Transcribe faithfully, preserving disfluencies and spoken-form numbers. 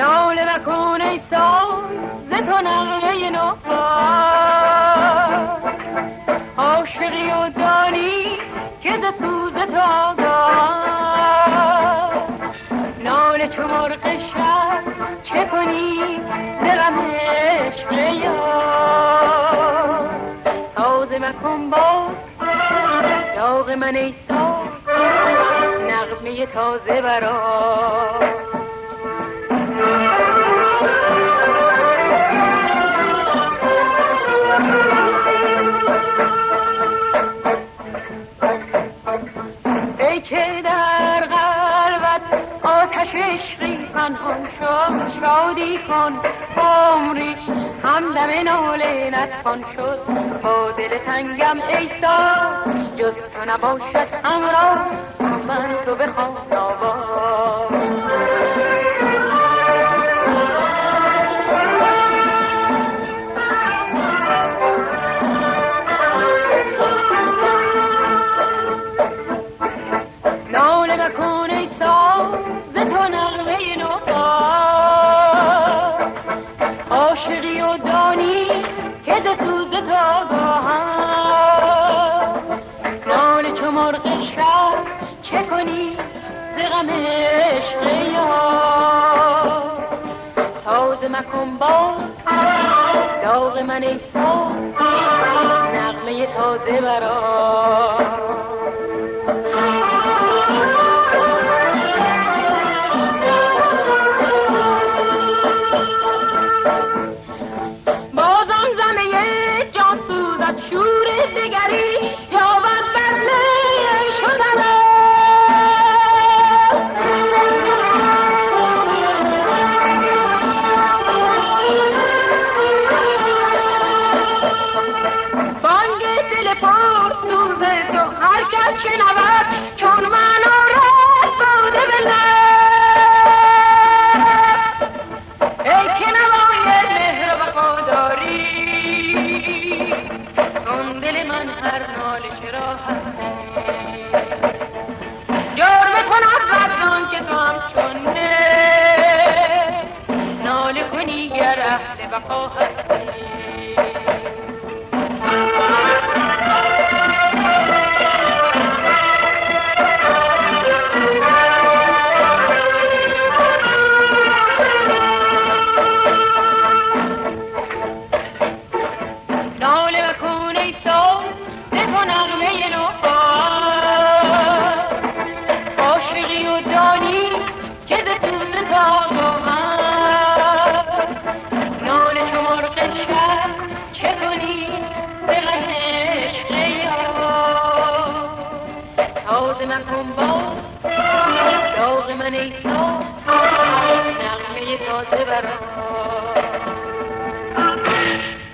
ناله مکن ای ساز ز تو نغمه نوبهار، عاشقی و دانی که ز سوز تو آگاه، ناله چو مرغ شب چه کنی ز غم عشق یار. ساز مکن باز داغ من ای ساز نغمه تازه برآر. ای که در قلبت آتش عشقی پنهان شد، شادی کن عمری همدم ناله نتوان شد. با دل تنگم ای ساز جز تو نباشد همراه، من تو بخوان آواز. ناله مکن ای ساز ز تو نغمه نوبهار، عاشقی و دانی که ز سوز تو آگاهم، ناله چو مرغ شب چه کنی ز غم عشق یار. ساز مکن باز داغ من ای ساز نغمه تازه برآر. نکن باز داغ من ای ساز نغمه تازه برام.